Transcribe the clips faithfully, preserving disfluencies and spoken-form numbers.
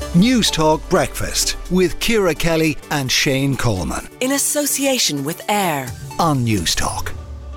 News Talk Breakfast with Ciara Kelly and Shane Coleman. In association with AIR on News Talk.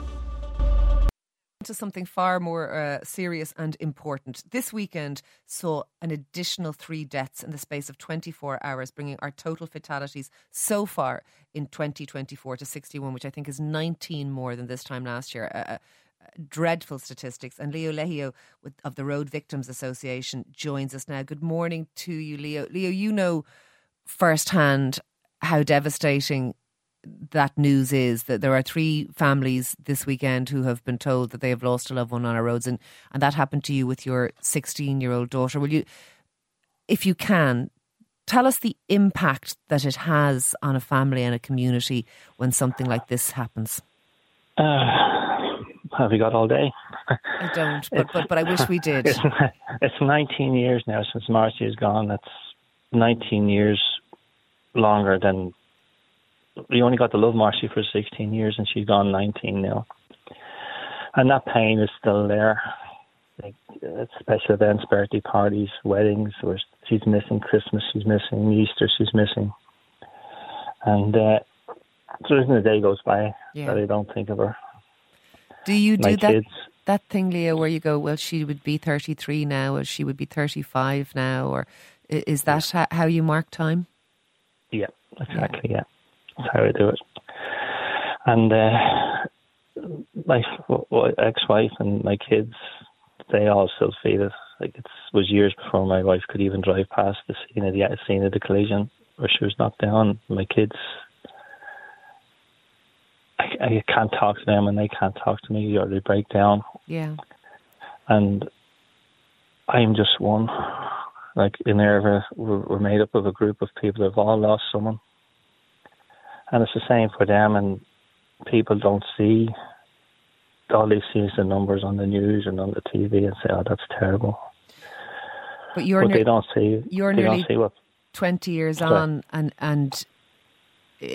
To something far more uh, serious and important. This weekend saw an additional three deaths in the space of twenty-four hours, bringing our total fatalities so far in twenty twenty-four to sixty-one, which I think is nineteen more than this time last year. Uh, uh, dreadful statistics. And Leo Lehio with, of the Road Victims Association joins us now. Good morning to you, Leo. Leo, you know firsthand how devastating that news is, that there are three families this weekend who have been told that they have lost a loved one on our roads, and, and that happened to you with your sixteen-year-old daughter. Will you, if you can, tell us the impact that it has on a family and a community when something like this happens? Uh, have you got all day? I don't, but, but but I wish we did. It's, it's nineteen years now since Marcy is gone. That's nineteen years longer than... We only got to love Marcy for sixteen years and she's gone nineteen now. And that pain is still there. Like, uh, special events, birthday parties, weddings, where she's missing Christmas, she's missing Easter, she's missing. And uh, there isn't a day goes by yeah. that I don't think of her. Do you do My that, kids, that thing, Leo, where you go, well, she would be thirty-three now, or she would be thirty-five now, or is that yeah. how you mark time? Yeah, exactly, yeah. yeah. That's how I do it. And uh, my ex-wife and my kids, they all still feel it. Like it was years before my wife could even drive past the scene of the scene of the collision where she was knocked down. My kids, I, I can't talk to them and they can't talk to me, or they break down. Yeah. And I'm just one. Like in there, we're, we're made up of a group of people that have all lost someone. And it's the same for them, and people don't see, all they see is the numbers on the news and on the T V and say, oh, that's terrible. But, you're but ne- they don't see You're they nearly don't see what, twenty years sorry. on and, and uh,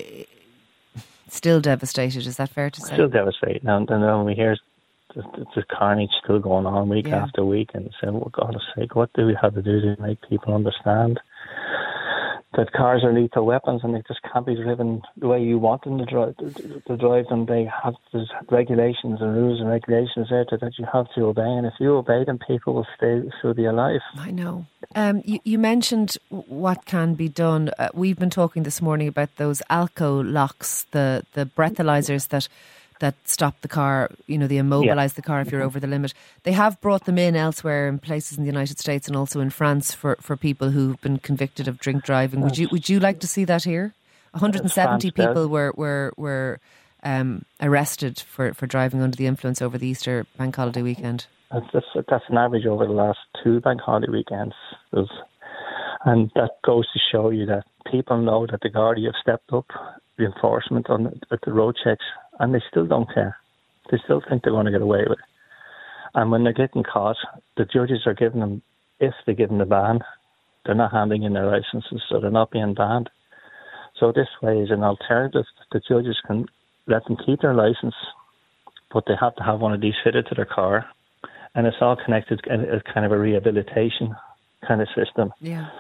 still devastated, is that fair to say? Still devastated. And then when we hear the, the, the carnage still going on week yeah. after week, and say, oh, God's sake, what do we have to do to make people understand that cars are lethal weapons and they just can't be driven the way you want them to drive, to, to drive them. They have there's regulations and rules and regulations there that you have to obey, and if you obey them, people will stay, still be alive. I know. Um, you, you mentioned what can be done. Uh, we've been talking this morning about those Alco locks, the, the breathalyzers that that stop the car, you know, they immobilise yeah. the car if you're over the limit. They have brought them in elsewhere in places in the United States and also in France for, for people who've been convicted of drink driving. Would you would you like to see that here? one hundred seventy people were were were um, arrested for, for driving under the influence over the Easter bank holiday weekend. That's, that's, that's an average over the last two bank holiday weekends. There's, and that goes to show you that people know that the Gardaí have stepped up the enforcement on the, at the road checks, and they still don't care. They still think they're going to get away with it. And when they're getting caught, the judges are giving them, if they give them the ban, they're not handing in their licenses, so they're not being banned. So this way is an alternative. The judges can let them keep their license, but they have to have one of these fitted to their car, and it's all connected as kind of a rehabilitation kind of system. Yeah.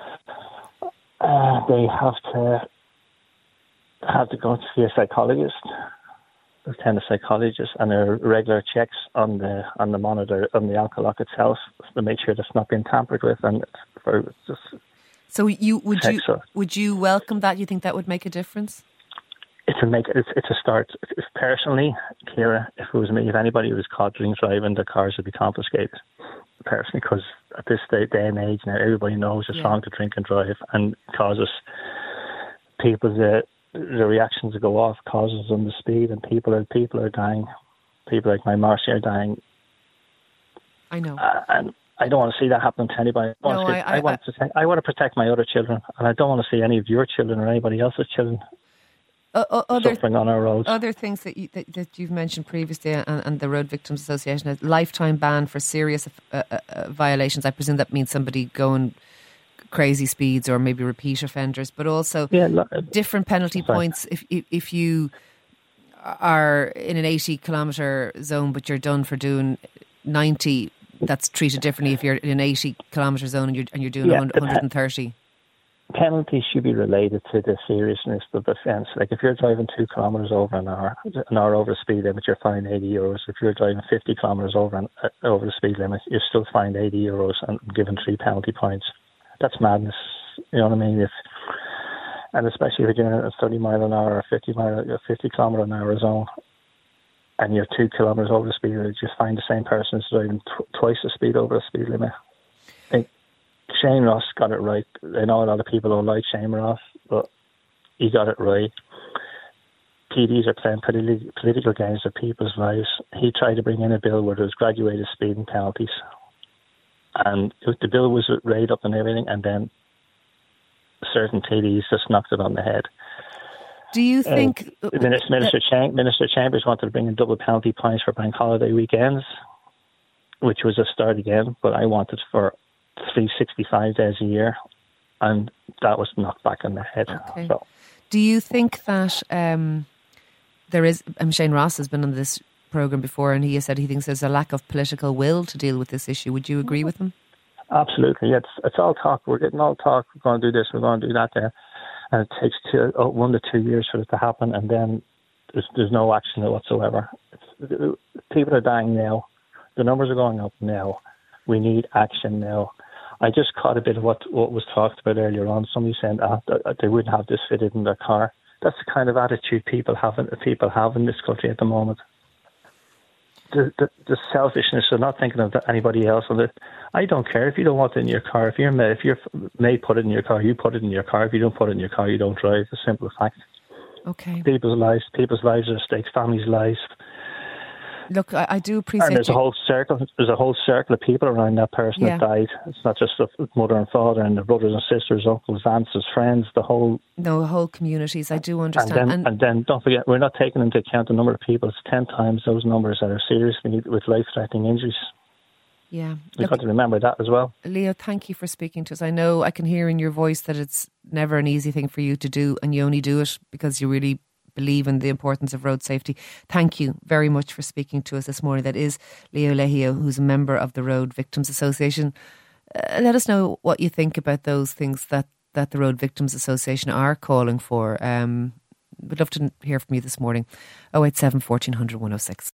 Uh, they have to have to go to see a psychologist, attend a psychologist, and there are regular checks on the on the monitor on the alcohol lock itself to make sure that's not being tampered with, and for just. So you would you or, would you welcome that? You think that would make a difference? It's a make it's, it's a start. If personally, Ciara, if it was me, if anybody was caught drink driving, their cars would be confiscated. Personally, because at this day, day and age now, everybody knows it's yeah. wrong to drink and drive, and causes people the the reactions to go off, causes them the speed, and people are people are dying. People like my Marcy are dying. I know, uh, and I don't want to see that happen to anybody. I, no, see, I, I, I want I, to I want to protect my other children, and I don't want to see any of your children or anybody else's children uh, other, suffering on our roads. Other things that, you, that, that you've mentioned previously, and, and the Road Victims Association, a lifetime ban for serious uh, uh, violations. I presume that means somebody going crazy speeds or maybe repeat offenders, but also yeah, look, different penalty sorry. points if, if if you are in an eighty kilometre zone but you're done for doing ninety. That's treated differently if you're in an eighty kilometre zone and you're and you're doing yeah, one hundred thirty. penalties should be related to the seriousness of the offence. Like if you're driving two kilometres over an hour, an hour over the speed limit, you're fined eighty euros. If you're driving fifty kilometres over an, uh, over the speed limit, you're still fined eighty euros and given three penalty points. That's madness. You know what I mean? If, and especially if you're doing a thirty mile an hour or fifty mile, fifty kilometre an hour zone, and you're two kilometres over the speed limit, you just find the same person is driving tw- twice the speed over the speed limit. I think Shane Ross got it right. I know a lot of people don't like Shane Ross, but he got it right. P Ds are playing politi- political games with people's lives. He tried to bring in a bill where there was graduated speeding penalties. And it, the bill was read up and everything, and then certain T Ds just knocked it on the head. Do you think... Uh, Minister, Minister, Cham- Minister Chambers wanted to bring in double penalty points for bank holiday weekends, which was a start again, but I wanted for three hundred sixty-five days a year, and that was knocked back on the head. Okay. So. Do you think that um, there is... Um, Shane Ross has been on this programme before, and he has said he thinks there's a lack of political will to deal with this issue. Would you agree with him? Absolutely. It's it's all talk. We're getting all talk. We're going to do this, we're going to do that there. And it takes two, oh, one to two years for it to happen, and then there's, there's no action whatsoever. It's, people are dying now. The numbers are going up now. We need action now. I just caught a bit of what, what was talked about earlier on. Somebody saying ah, they wouldn't have this fitted in their car. That's the kind of attitude people have, people have in this country at the moment. The, the, the selfishness of not thinking of anybody else. I don't care if you don't want it in your car. If you're made, if you're made put it in your car, you put it in your car. If you don't put it in your car, you don't drive. It's a simple fact. Okay. People's lives, people's lives are at stake. Families' lives. Look, I, I do appreciate. And there's you. a whole circle. There's a whole circle of people around that person Yeah. that died. It's not just the mother and father and the brothers and sisters, uncles, aunts, his friends. The whole. No, whole communities. I do And understand. then, And, and then don't forget, we're not taking into account the number of people. It's ten times those numbers that are seriously with life-threatening injuries. yeah, We've look, got to remember that as well. Leo, thank you for speaking to us. I know I can hear in your voice that it's never an easy thing for you to do, and you only do it because you really believe in the importance of road safety. Thank you very much for speaking to us this morning. That is Leo Lehio, who's a member of the Road Victims Association. Uh, let us know what you think about those things that, that the Road Victims Association are calling for. Um, we'd love to hear from you this morning. oh eight seven, fourteen hundred, one oh six.